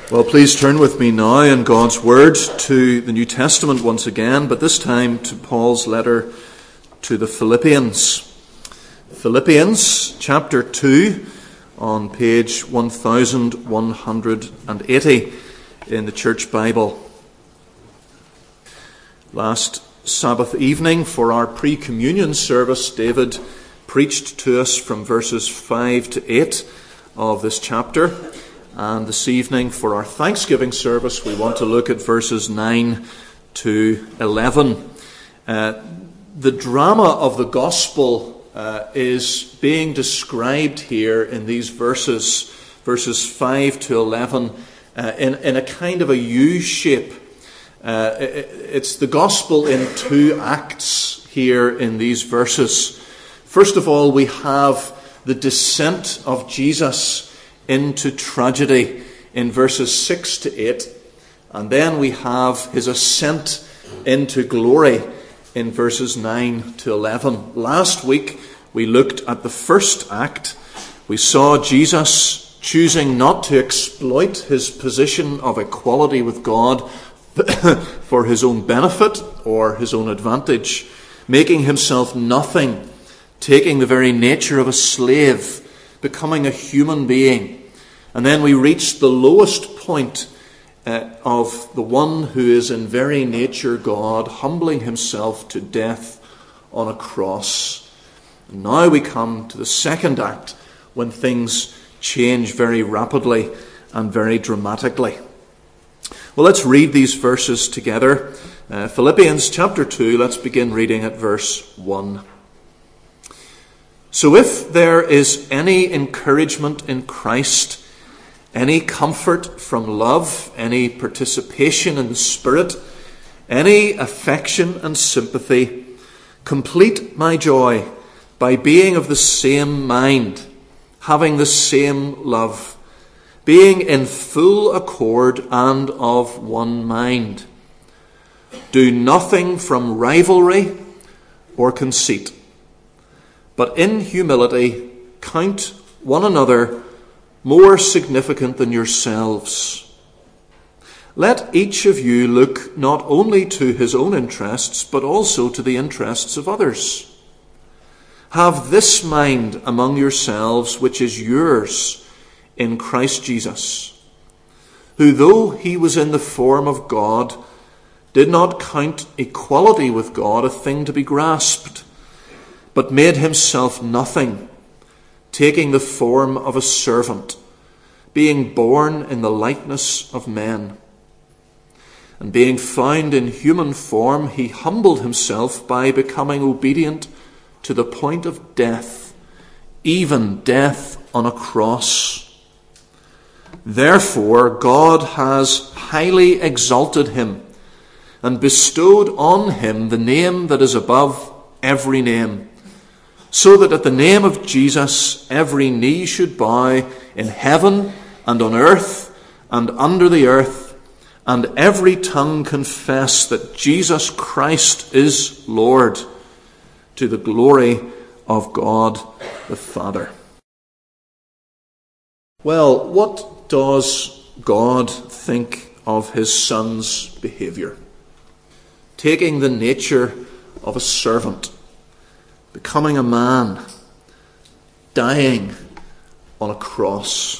Well, please turn with me now in God's Word to the New Testament once again, but this time to Paul's letter to the Philippians. Philippians chapter 2 on page 1180 in the Church Bible. Last Sabbath evening for our pre-communion service, David preached to us from verses 5 to 8 of this chapter. And this evening for our Thanksgiving service, we want to look at verses 9 to 11. The drama of the gospel is being described here in these verses 5 to 11, in a kind of a U-shape. It's the gospel in two acts here in these verses. First of all, we have the descent of Jesus into tragedy in verses 6 to 8, and then we have his ascent into glory in verses 9 to 11. Last week we looked at the first act. We saw Jesus choosing not to exploit his position of equality with God for his own benefit or his own advantage, making himself nothing, taking the very nature of a slave, becoming a human being. And then we reach the lowest point of the one who is in very nature God, humbling himself to death on a cross. And now we come to the second act, when things change very rapidly and very dramatically. Well, let's read these verses together. Philippians chapter 2, let's begin reading at verse 1. So if there is any encouragement in Christ, any comfort from love, any participation in the Spirit, any affection and sympathy, complete my joy by being of the same mind, having the same love, being in full accord and of one mind. Do nothing from rivalry or conceit, but in humility count one another more significant than yourselves. Let each of you look not only to his own interests, but also to the interests of others. Have this mind among yourselves, which is yours in Christ Jesus, who, though he was in the form of God, did not count equality with God a thing to be grasped, but made himself nothing, taking the form of a servant, being born in the likeness of men. And being found in human form, he humbled himself by becoming obedient to the point of death, even death on a cross. Therefore, God has highly exalted him and bestowed on him the name that is above every name, so that at the name of Jesus every knee should bow in heaven and on earth and under the earth, and every tongue confess that Jesus Christ is Lord, to the glory of God the Father. Well, what does God think of his Son's behaviour? Taking the nature of a servant, becoming a man, dying on a cross.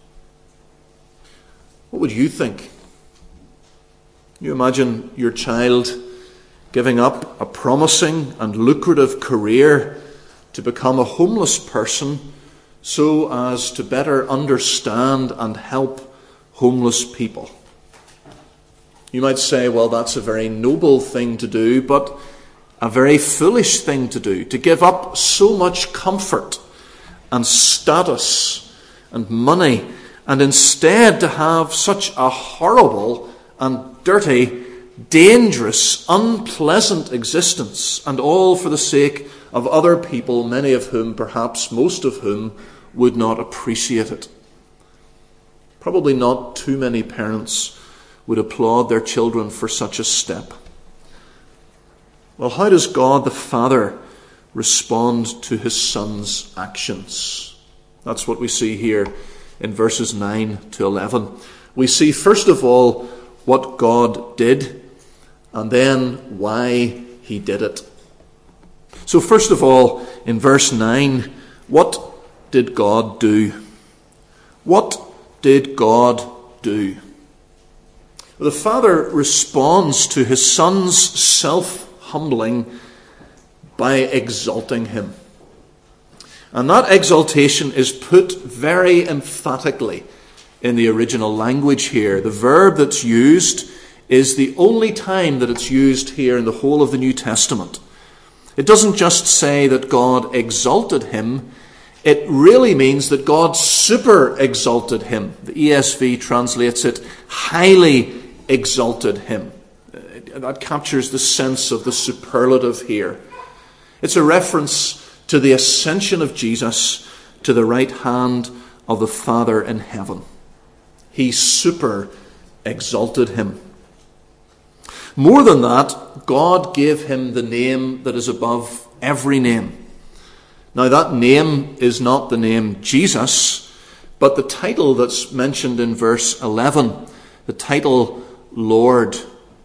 What would you think? You imagine your child giving up a promising and lucrative career to become a homeless person so as to better understand and help homeless people. You might say, well, that's a very noble thing to do, but a very foolish thing to do, to give up so much comfort and status and money, and instead to have such a horrible and dirty, dangerous, unpleasant existence, and all for the sake of other people, many of whom, perhaps most of whom, would not appreciate it. Probably not too many parents would applaud their children for such a step. Well, how does God the Father respond to his Son's actions? That's what we see here in verses 9 to 11. We see, first of all, what God did, and then why he did it. So first of all, in verse 9, what did God do? What did God do? The Father responds to his Son's self-humbling by exalting him. And that exaltation is put very emphatically in the original language here. The verb that's used is the only time that it's used here in the whole of the New Testament. It doesn't just say that God exalted him. It really means that God super exalted him. The ESV translates it highly exalted him. That captures the sense of the superlative here. It's a reference to the ascension of Jesus to the right hand of the Father in heaven. He super exalted him. More than that, God gave him the name that is above every name. Now that name is not the name Jesus, but the title that's mentioned in verse 11, the title Lord.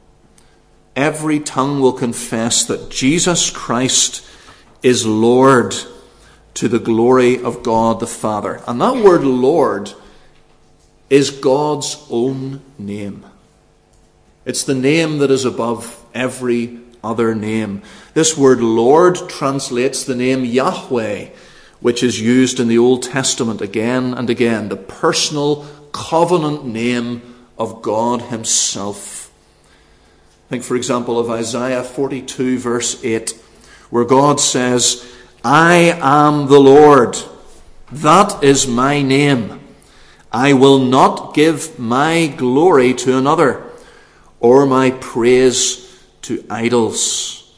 Every tongue will confess that Jesus Christ is Lord, to the glory of God the Father. And that word Lord is God's own name. It's the name that is above every other name. This word Lord translates the name Yahweh, which is used in the Old Testament again and again, the personal covenant name of God himself. Think, for example, of Isaiah 42 verse 8, where God says, I am the Lord, that is my name. I will not give my glory to another, or my praise to idols.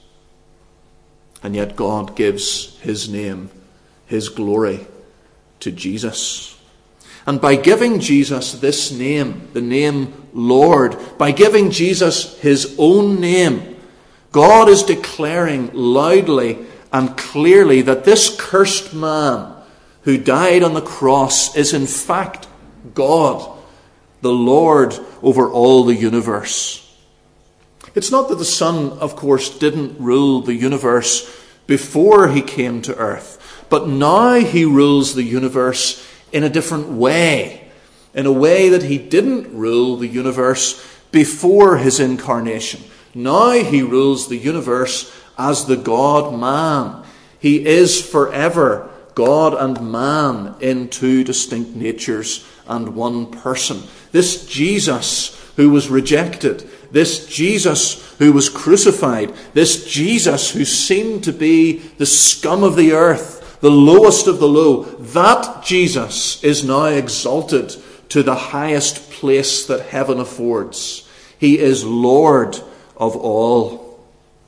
And yet God gives his name, his glory, to Jesus. And by giving Jesus this name, the name Lord, by giving Jesus his own name, God is declaring loudly and clearly that this cursed man who died on the cross is in fact God, the Lord over all the universe. It's not that the Son, of course, didn't rule the universe before he came to earth, but now he rules the universe in a different way, in a way that he didn't rule the universe before his incarnation. Now he rules the universe as the God-man. He is forever God and man in two distinct natures and one person. This Jesus who was rejected, this Jesus who was crucified, this Jesus who seemed to be the scum of the earth, the lowest of the low, that Jesus is now exalted to the highest place that heaven affords. He is Lord of all.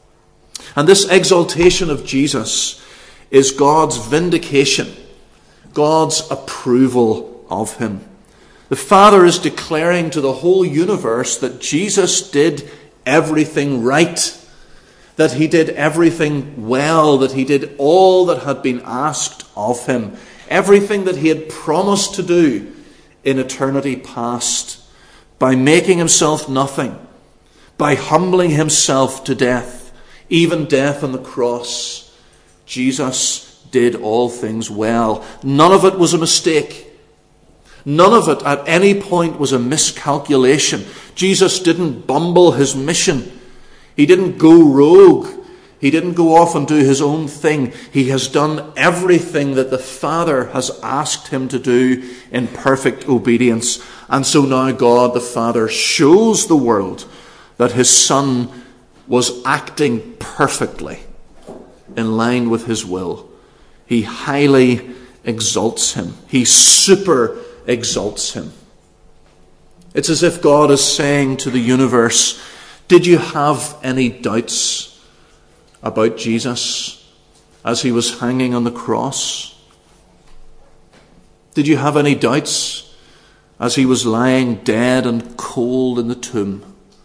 And this exaltation of Jesus is God's vindication, God's approval of him. The Father is declaring to the whole universe that Jesus did everything right, that he did everything well, that he did all that had been asked of him, everything that he had promised to do in eternity past, by making himself nothing, by humbling himself to death, even death on the cross. Jesus did all things well. None of it was a mistake. None of it at any point was a miscalculation. Jesus didn't bumble his mission. He didn't go rogue. He didn't go off and do his own thing. He has done everything that the Father has asked him to do in perfect obedience. And so now God the Father shows the world that his Son was acting perfectly in line with his will. He highly exalts him. He super exalts him. It's as if God is saying to the universe, did you have any doubts about Jesus as he was hanging on the cross? Did you have any doubts as he was lying dead and cold in the tomb?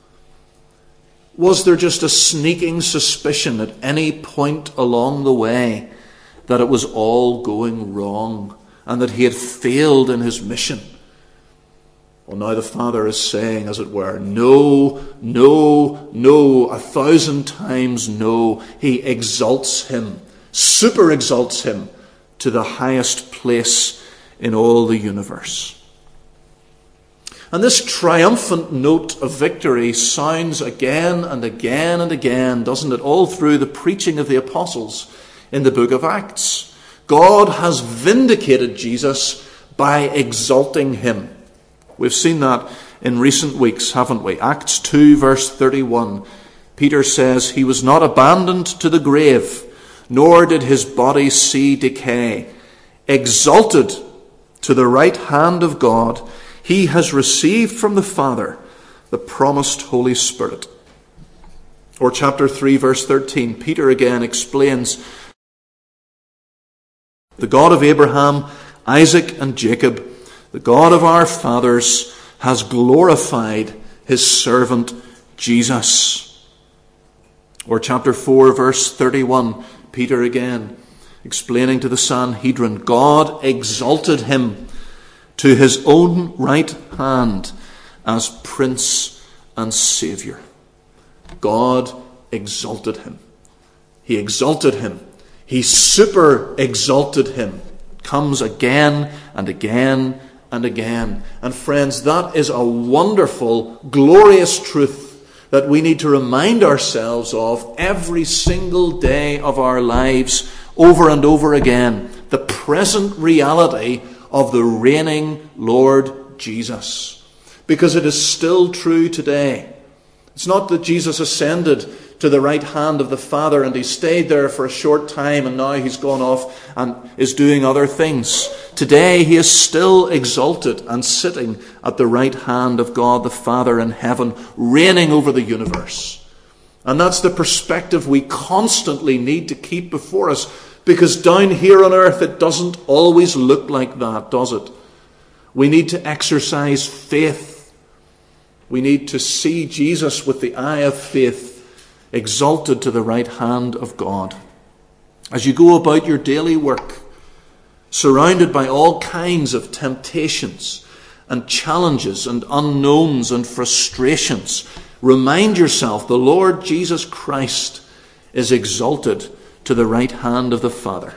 Was there just a sneaking suspicion at any point along the way that it was all going wrong and that he had failed in his mission? Well, now the Father is saying, as it were, no, no, no, 1,000 times no. He exalts him, super exalts him to the highest place in all the universe. And this triumphant note of victory sounds again and again and again, doesn't it? All through the preaching of the apostles in the book of Acts. God has vindicated Jesus by exalting him. We've seen that in recent weeks, haven't we? Acts 2 verse 31. Peter says, "He was not abandoned to the grave, nor did his body see decay. Exalted to the right hand of God, he has received from the Father the promised Holy Spirit." Or chapter 3 verse 13, Peter again explains, "The God of Abraham, Isaac and Jacob, the God of our fathers, has glorified his servant Jesus." Or chapter 4 verse 31, Peter again explaining to the Sanhedrin, "God exalted him to his own right hand as Prince and Saviour." God exalted him. He exalted him. He super exalted him. Comes again and again and again. And friends, that is a wonderful, glorious truth that we need to remind ourselves of every single day of our lives, over and over again. The present reality of the reigning Lord Jesus. Because it is still true today. It's not that Jesus ascended to the right hand of the Father and he stayed there for a short time and now he's gone off and is doing other things. Today he is still exalted and sitting at the right hand of God the Father in heaven, reigning over the universe. And that's the perspective we constantly need to keep before us, because down here on earth it doesn't always look like that, does it? We need to exercise faith. We need to see Jesus with the eye of faith, exalted to the right hand of God. As you go about your daily work, surrounded by all kinds of temptations and challenges and unknowns and frustrations, remind yourself the Lord Jesus Christ is exalted to the right hand of the Father.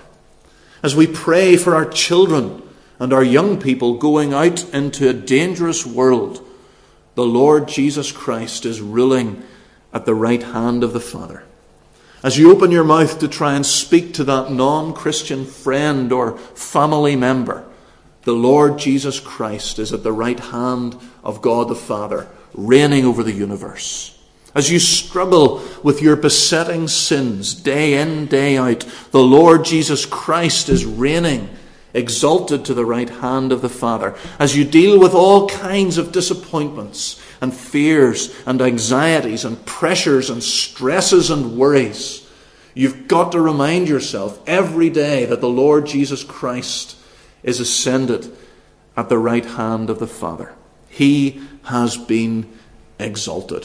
As we pray for our children and our young people going out into a dangerous world, the Lord Jesus Christ is ruling at the right hand of the Father. As you open your mouth to try and speak to that non-Christian friend or family member, the Lord Jesus Christ is at the right hand of God the Father, reigning over the universe. As you struggle with your besetting sins day in, day out, the Lord Jesus Christ is reigning, exalted to the right hand of the Father. As you deal with all kinds of disappointments and fears and anxieties and pressures and stresses and worries, you've got to remind yourself every day that the Lord Jesus Christ is ascended at the right hand of the Father. He has been exalted.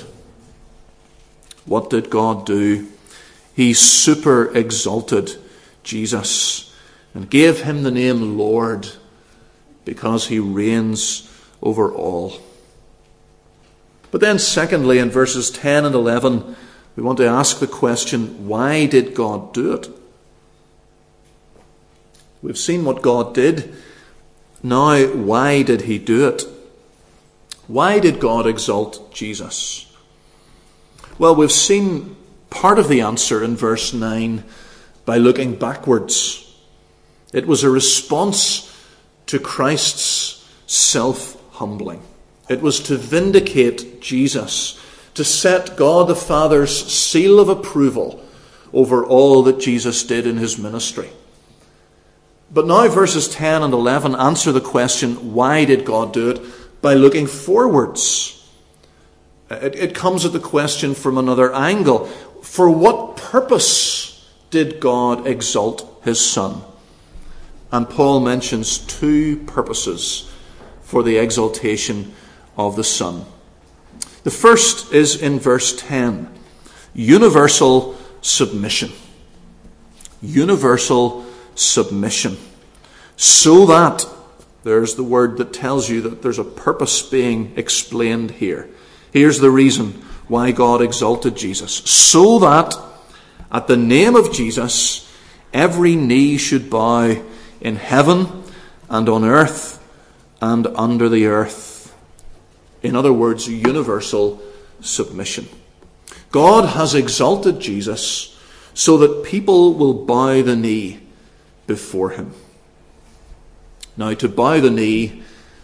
What did God do? He super exalted Jesus and gave him the name Lord, because he reigns over all. But then secondly, in verses 10 and 11, we want to ask the question, why did God do it? We've seen what God did. Now, why did he do it? Why did God exalt Jesus? Well, we've seen part of the answer in verse 9 by looking backwards. It was a response to Christ's self-humbling. It was to vindicate Jesus, to set God the Father's seal of approval over all that Jesus did in his ministry. But now verses 10 and 11 answer the question, why did God do it? By looking forwards. It comes at the question from another angle. For what purpose did God exalt his Son? And Paul mentions two purposes for the exaltation of the Son. The first is in verse 10. Universal submission. Universal submission. So that There's the word that tells you that there's a purpose being explained here. Here's the reason why God exalted Jesus. So that at the name of Jesus, every knee should bow in heaven and on earth and under the earth. In other words, universal submission. God has exalted Jesus so that people will bow the knee before him. Now, to bow the knee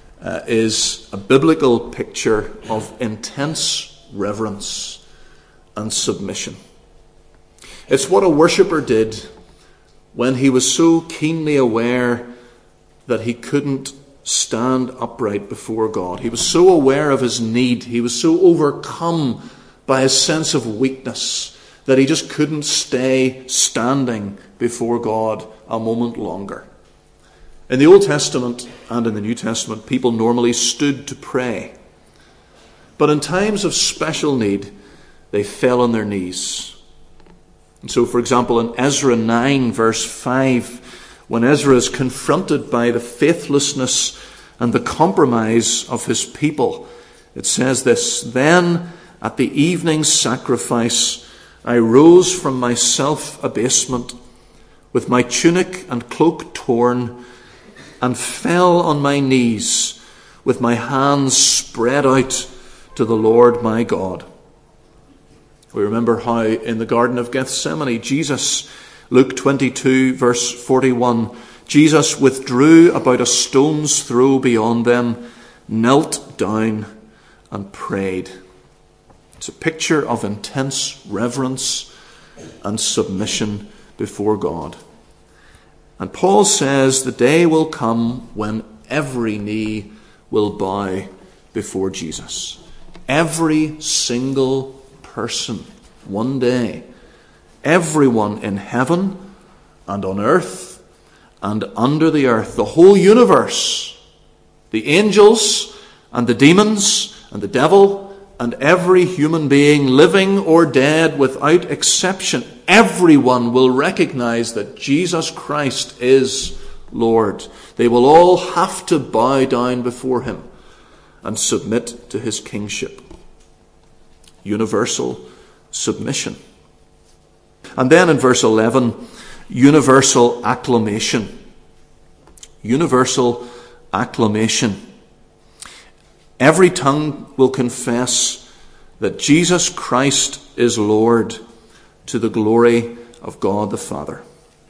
is a biblical picture of intense reverence and submission. It's what a worshipper did when he was so keenly aware that he couldn't stand upright before God. He was so aware of his need. He was so overcome by his sense of weakness that he just couldn't stay standing before God a moment longer. In the Old Testament and in the New Testament, people normally stood to pray. But in times of special need, they fell on their knees. And so, for example, in Ezra 9, verse 5, when Ezra is confronted by the faithlessness and the compromise of his people, it says this: "Then at the evening sacrifice I rose from my self-abasement, with my tunic and cloak torn, and fell on my knees with my hands spread out to the Lord my God." We remember how in the Garden of Gethsemane, Jesus, Luke 22, verse 41, Jesus withdrew about a stone's throw beyond them, knelt down and prayed. It's a picture of intense reverence and submission before God. And Paul says the day will come when every knee will bow before Jesus. Every single person, one day. Everyone in heaven and on earth and under the earth. The whole universe. The angels and the demons and the devil and every human being, living or dead, without exception, everyone will recognize that Jesus Christ is Lord. They will all have to bow down before him and submit to his kingship. Universal submission. And then in verse 11, universal acclamation. Universal acclamation. Every tongue will confess that Jesus Christ is Lord, to the glory of God the Father.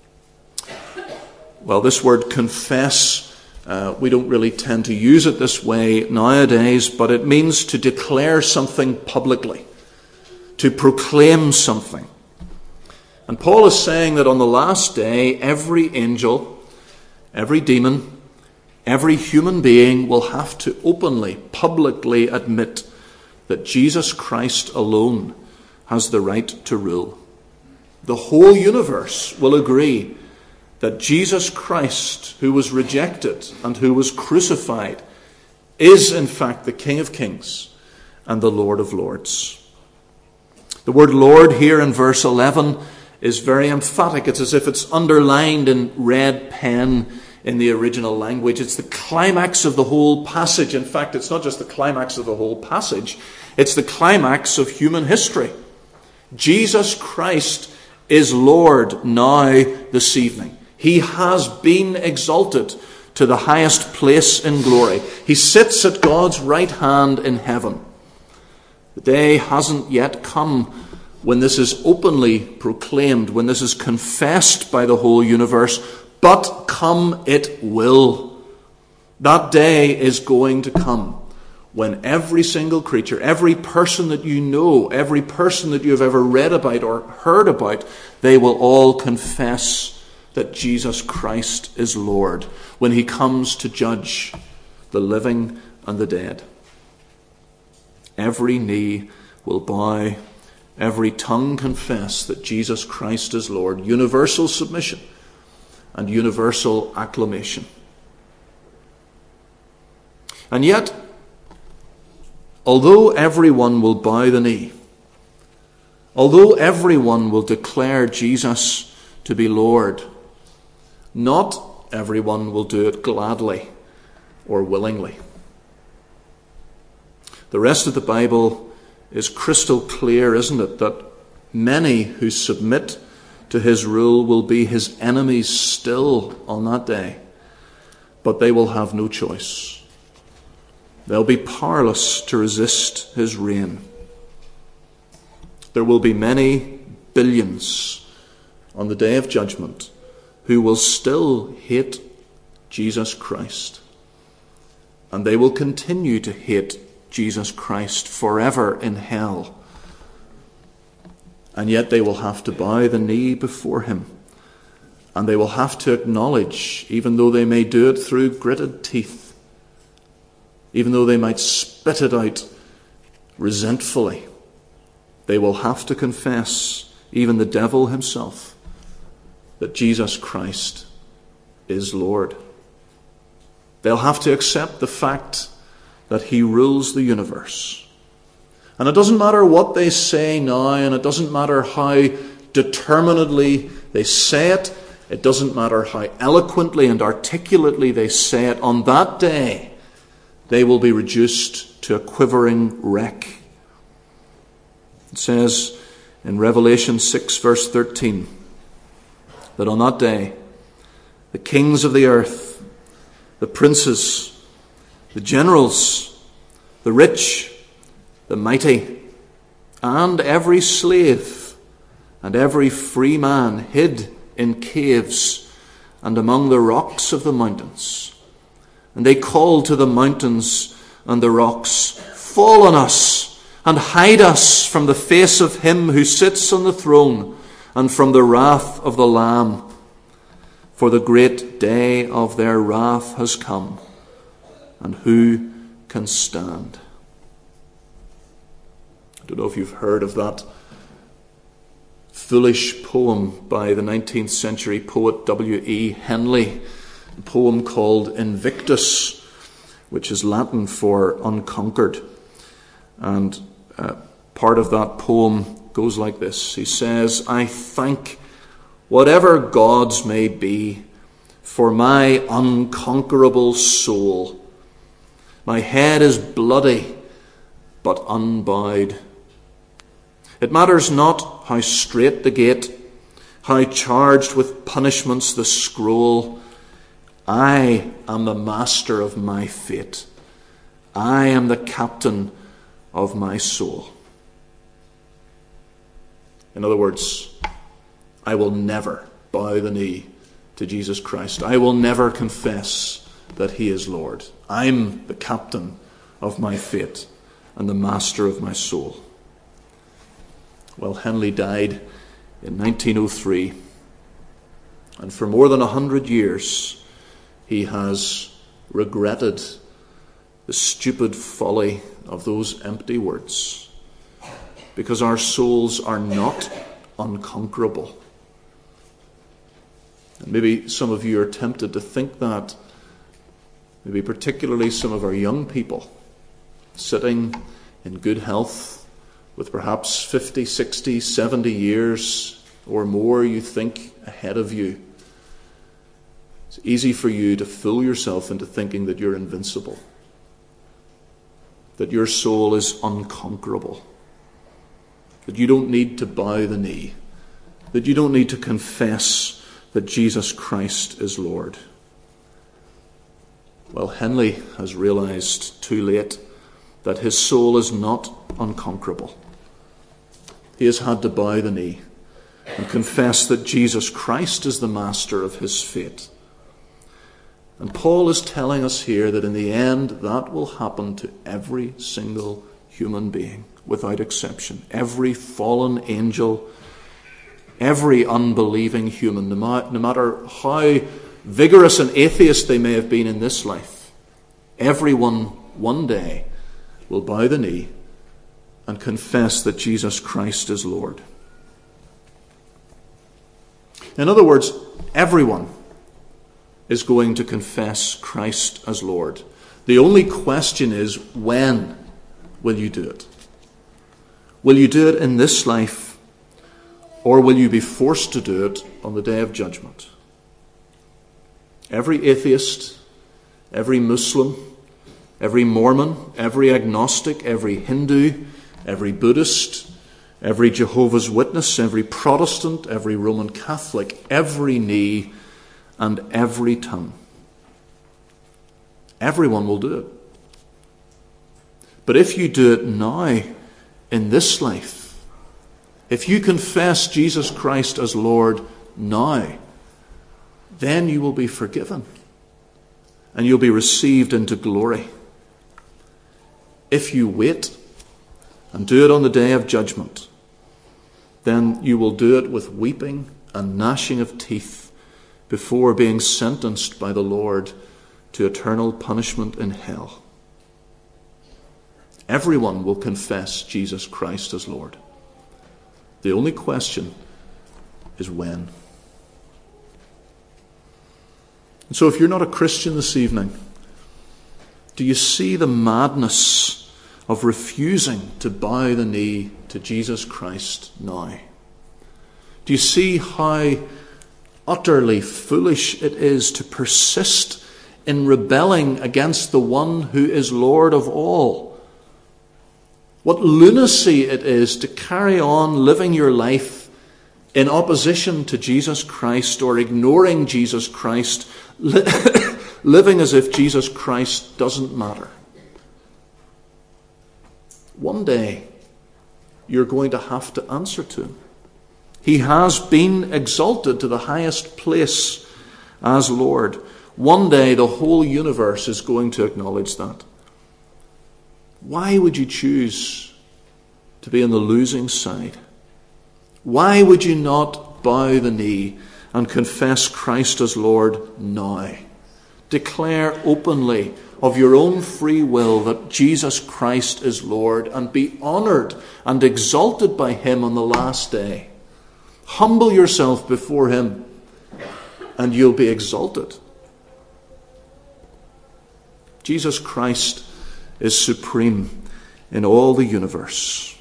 Well, this word confess, we don't really tend to use it this way nowadays, but it means to declare something publicly, to proclaim something. And Paul is saying that on the last day, every angel, every demon, every human being will have to openly, publicly admit that Jesus Christ alone has the right to rule. The whole universe will agree that Jesus Christ, who was rejected and who was crucified, is in fact the King of Kings and the Lord of Lords. The word Lord here in verse 11 is very emphatic. It's as if it's underlined in red pen in the original language. It's the climax of the whole passage. In fact, it's not just the climax of the whole passage, it's the climax of human history. Jesus Christ is Lord now this evening. He has been exalted to the highest place in glory. He sits at God's right hand in heaven. The day hasn't yet come when this is openly proclaimed, when this is confessed by the whole universe, but come it will. That day is going to come when every single creature, every person that you know, every person that you have ever read about or heard about, they will all confess that Jesus Christ is Lord when he comes to judge the living and the dead. Every knee will bow, every tongue confess that Jesus Christ is Lord. Universal submission and universal acclamation. And yet, although everyone will bow the knee, although everyone will declare Jesus to be Lord, not everyone will do it gladly or willingly. The rest of the Bible is crystal clear, isn't it, that many who submit to his rule will be his enemies still on that day, but they will have no choice. They'll be powerless to resist his reign. There will be many billions on the day of judgment who will still hate Jesus Christ, and they will continue to hate Jesus Christ forever in hell. And yet they will have to bow the knee before him. And they will have to acknowledge, even though they may do it through gritted teeth, even though they might spit it out resentfully, they will have to confess, even the devil himself, that Jesus Christ is Lord. They'll have to accept the fact that he rules the universe. And it doesn't matter what they say now, and it doesn't matter how determinedly they say it. It doesn't matter how eloquently and articulately they say it. On that day, they will be reduced to a quivering wreck. It says in Revelation 6, verse 13, that on that day, the kings of the earth, the princes, the generals, the rich, the mighty, and every slave and every free man hid in caves and among the rocks of the mountains. And they called to the mountains and the rocks, "Fall on us and hide us from the face of him who sits on the throne and from the wrath of the Lamb. For the great day of their wrath has come, and who can stand?" I don't know if you've heard of that foolish poem by the 19th century poet W.E. Henley, a poem called Invictus, which is Latin for unconquered. And part of that poem goes like this. He says, "I thank whatever gods may be for my unconquerable soul. My head is bloody, but unbowed. It matters not how strait the gate, how charged with punishments the scroll. I am the master of my fate. I am the captain of my soul." In other words, I will never bow the knee to Jesus Christ. I will never confess that he is Lord. I'm the captain of my fate and the master of my soul. Well, Henley died in 1903, and for more than 100 years he has regretted the stupid folly of those empty words, because our souls are not unconquerable. And maybe some of you are tempted to think that, maybe particularly some of our young people, sitting in good health, with perhaps 50, 60, 70 years or more you think ahead of you. It's easy for you to fool yourself into thinking that you're invincible, that your soul is unconquerable, that you don't need to bow the knee, that you don't need to confess that Jesus Christ is Lord. Well, Henley has realized too late that his soul is not unconquerable. He has had to bow the knee and confess that Jesus Christ is the master of his fate. And Paul is telling us here that in the end that will happen to every single human being, without exception. Every fallen angel, every unbelieving human, no matter how vigorous an atheist they may have been in this life, everyone one day will bow the knee and confess that Jesus Christ is Lord. In other words, everyone is going to confess Christ as Lord. The only question is, when will you do it? Will you do it in this life, or will you be forced to do it on the day of judgment? Every atheist, every Muslim, every Mormon, every agnostic, every Hindu, every Buddhist, every Jehovah's Witness, every Protestant, every Roman Catholic, every knee and every tongue. Everyone will do it. But if you do it now, in this life, if you confess Jesus Christ as Lord now, then you will be forgiven and you'll be received into glory. If you wait and do it on the day of judgment, then you will do it with weeping and gnashing of teeth before being sentenced by the Lord to eternal punishment in hell. Everyone will confess Jesus Christ as Lord. The only question is when. And so if you're not a Christian this evening, do you see the madness of refusing to bow the knee to Jesus Christ now? Do you see how utterly foolish it is to persist in rebelling against the one who is Lord of all? What lunacy it is to carry on living your life in opposition to Jesus Christ or ignoring Jesus Christ, living as if Jesus Christ doesn't matter. One day, you're going to have to answer to him. He has been exalted to the highest place as Lord. One day, the whole universe is going to acknowledge that. Why would you choose to be on the losing side? Why would you not bow the knee and confess Christ as Lord now? Declare openly of your own free will that Jesus Christ is Lord and be honoured and exalted by him on the last day. Humble yourself before him and you'll be exalted. Jesus Christ is supreme in all the universe.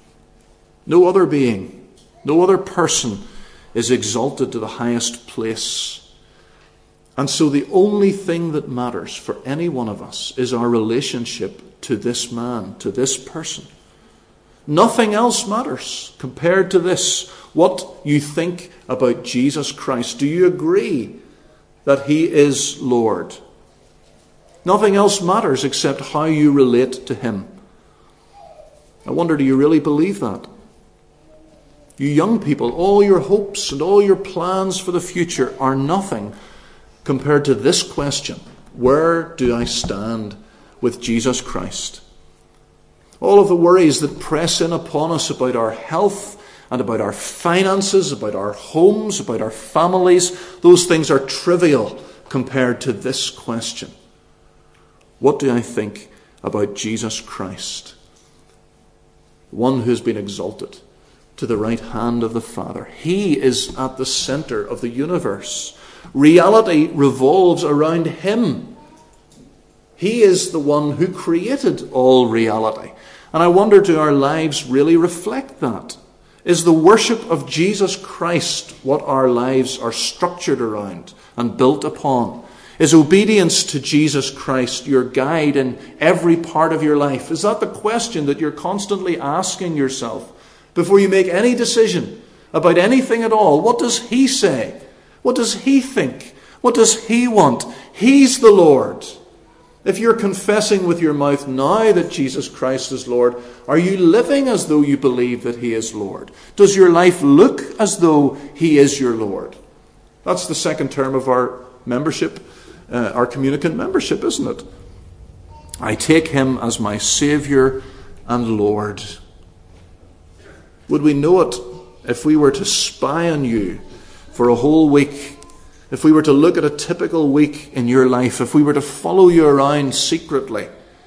No other being, no other person is exalted to the highest place. And so the only thing that matters for any one of us is our relationship to this man, to this person. Nothing else matters compared to this. What you think about Jesus Christ. Do you agree that he is Lord? Nothing else matters except how you relate to him. I wonder, do you really believe that? You young people, all your hopes and all your plans for the future are nothing compared to this question: where do I stand with Jesus Christ? All of the worries that press in upon us about our health and about our finances, about our homes, about our families, those things are trivial compared to this question. What do I think about Jesus Christ? One who has been exalted to the right hand of the Father. He is at the center of the universe. Reality revolves around him. He is the one who created all reality. And I wonder, do our lives really reflect that? Is the worship of Jesus Christ what our lives are structured around and built upon? Is obedience to Jesus Christ your guide in every part of your life? Is that the question that you're constantly asking yourself before you make any decision about anything at all? What does he say? What does he think? What does he want? He's the Lord. If you're confessing with your mouth now that Jesus Christ is Lord, are you living as though you believe that he is Lord? Does your life look as though he is your Lord? That's the second term of our membership, our communicant membership, isn't it? I take him as my Saviour and Lord. Would we know it if we were to spy on you for a whole week? If we were to look at a typical week in your life, if we were to follow you around secretly,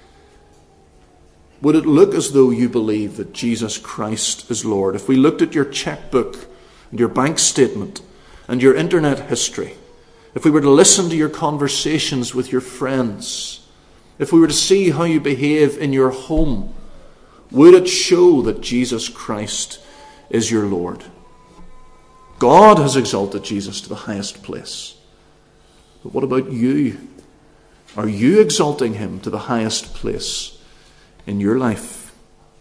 would it look as though you believe that Jesus Christ is Lord? If we looked at your checkbook and your bank statement and your internet history, if we were to listen to your conversations with your friends, if we were to see how you behave in your home, would it show that Jesus Christ is your Lord? God has exalted Jesus to the highest place. But what about you? Are you exalting him to the highest place in your life?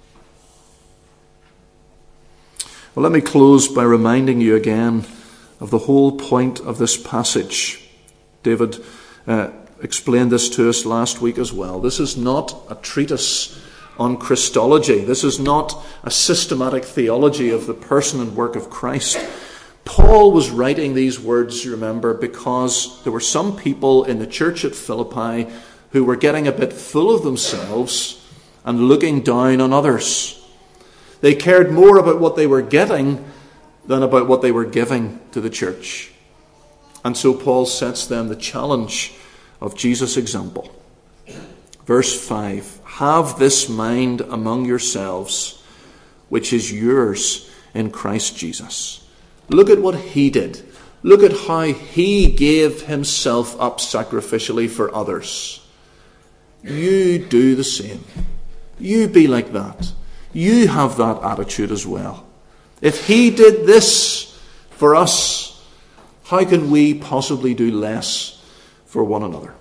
Well, let me close by reminding you again of the whole point of this passage. David explained this to us last week as well. This is not a treatise on Christology. This is not a systematic theology of the person and work of Christ. Paul was writing these words, you remember, because there were some people in the church at Philippi who were getting a bit full of themselves and looking down on others. They cared more about what they were getting than about what they were giving to the church. And so Paul sets them the challenge of Jesus' example. Verse 5, have this mind among yourselves, which is yours in Christ Jesus. Look at what he did. Look at how he gave himself up sacrificially for others. You do the same. You be like that. You have that attitude as well. If he did this for us, how can we possibly do less for one another?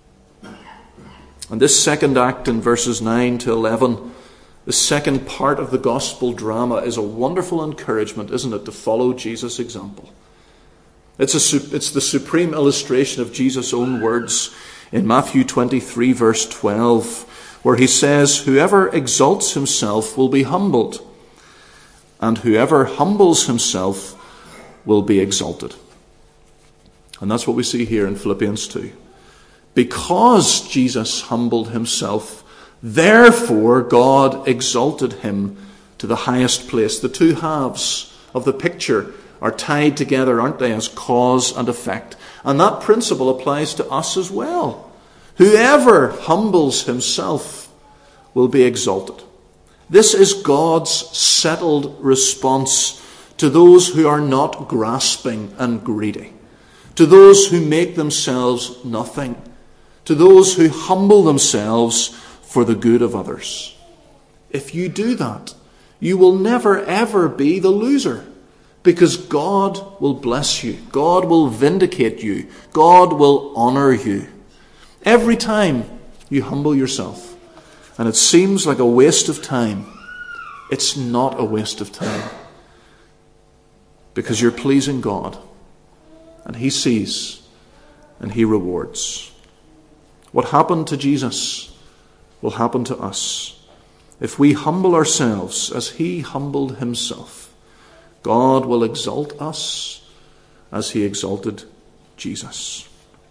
And this second act in verses 9 to 11, the second part of the gospel drama, is a wonderful encouragement, isn't it, to follow Jesus' example. It's the supreme illustration of Jesus' own words in Matthew 23, verse 12, where he says, whoever exalts himself will be humbled, and whoever humbles himself will be exalted. And that's what we see here in Philippians 2. Because Jesus humbled himself, therefore God exalted him to the highest place. The two halves of the picture are tied together, aren't they, as cause and effect. And that principle applies to us as well. Whoever humbles himself will be exalted. This is God's settled response to those who are not grasping and greedy, to those who make themselves nothing, to those who humble themselves for the good of others. If you do that, you will never ever be the loser, because God will bless you. God will vindicate you. God will honor you. Every time you humble yourself, and it seems like a waste of time, it's not a waste of time, because you're pleasing God, and he sees and he rewards. What happened to Jesus will happen to us. If we humble ourselves as he humbled himself, God will exalt us as he exalted Jesus.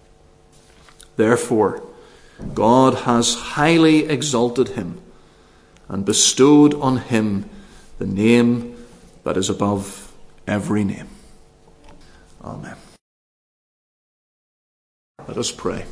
Therefore, God has highly exalted him and bestowed on him the name that is above every name. Amen. Let us pray.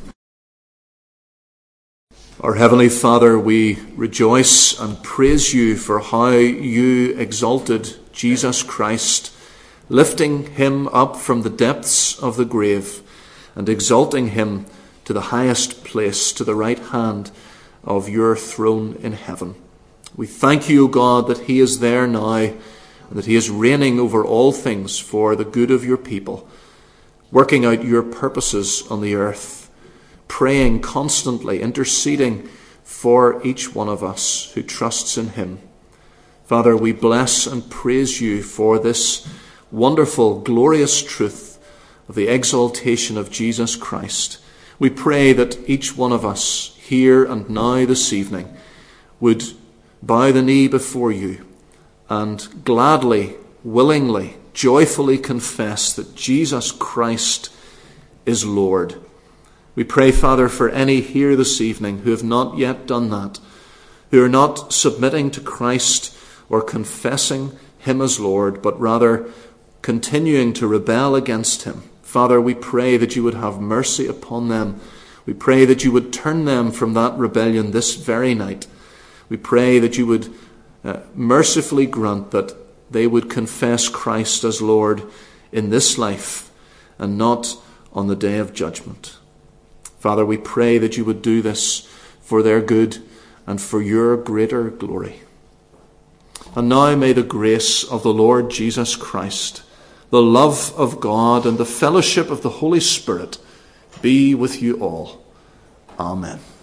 Our Heavenly Father, we rejoice and praise you for how you exalted Jesus Christ, lifting him up from the depths of the grave and exalting him to the highest place, to the right hand of your throne in heaven. We thank you, O God, that he is there now and that he is reigning over all things for the good of your people, working out your purposes on the earth, praying constantly, interceding for each one of us who trusts in him. Father, we bless and praise you for this wonderful, glorious truth of the exaltation of Jesus Christ. We pray that each one of us here and now this evening would bow the knee before you and gladly, willingly, joyfully confess that Jesus Christ is Lord. We pray, Father, for any here this evening who have not yet done that, who are not submitting to Christ or confessing him as Lord, but rather continuing to rebel against him. Father, we pray that you would have mercy upon them. We pray that you would turn them from that rebellion this very night. We pray that you would mercifully grant that they would confess Christ as Lord in this life and not on the day of judgment. Father, we pray that you would do this for their good and for your greater glory. And now may the grace of the Lord Jesus Christ, the love of God, and the fellowship of the Holy Spirit be with you all. Amen.